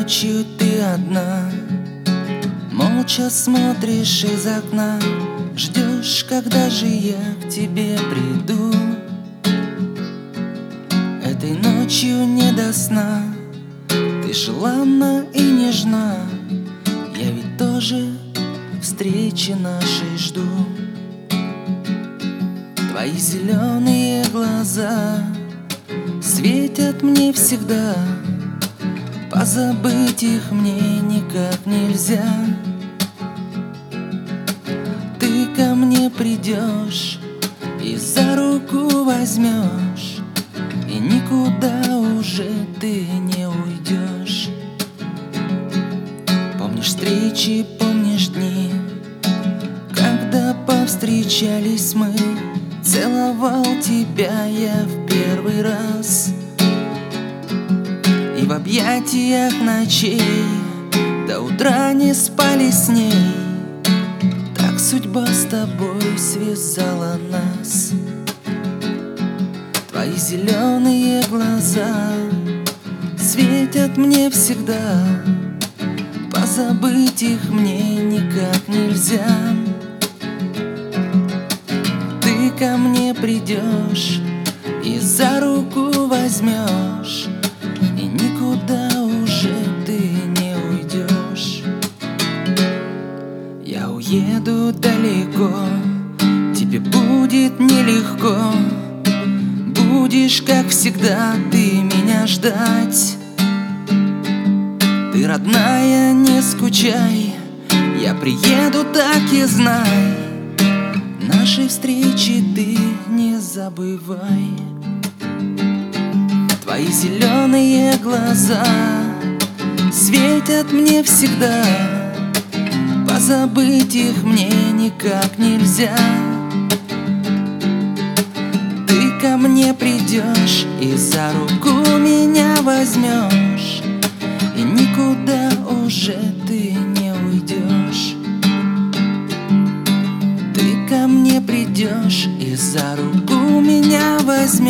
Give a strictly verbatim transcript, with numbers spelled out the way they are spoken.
ночью ты одна, молча смотришь из окна, ждешь, когда же я к тебе приду. Этой ночью не до сна, ты желанна и нежна, я ведь тоже встречи нашей жду. Твои зеленые глаза светят мне всегда, позабыть их мне никак нельзя. Ты ко мне придешь и за руку возьмешь, и никуда уже ты не уйдешь. Помнишь встречи, помнишь дни, когда повстречались мы, целовал тебя я в первый раз. И в объятиях ночей до утра не спали с ней, так судьба с тобой связала нас. Твои зеленые глаза светят мне всегда, позабыть их мне никак нельзя. Ты ко мне придешь и за руку возьмешь, и никуда уже ты не уйдешь. Я уеду далеко, тебе будет нелегко, будешь, как всегда, ты меня ждать. Ты, родная, не скучай, я приеду, так и знай, нашей встречи ты не забывай. Твои зеленые глаза светят мне всегда, позабыть их мне никак нельзя. Ты ко мне придешь и за руку меня возьмешь, и никуда уже ты не уйдешь. Ты ко мне придешь и за руку меня возьмешь,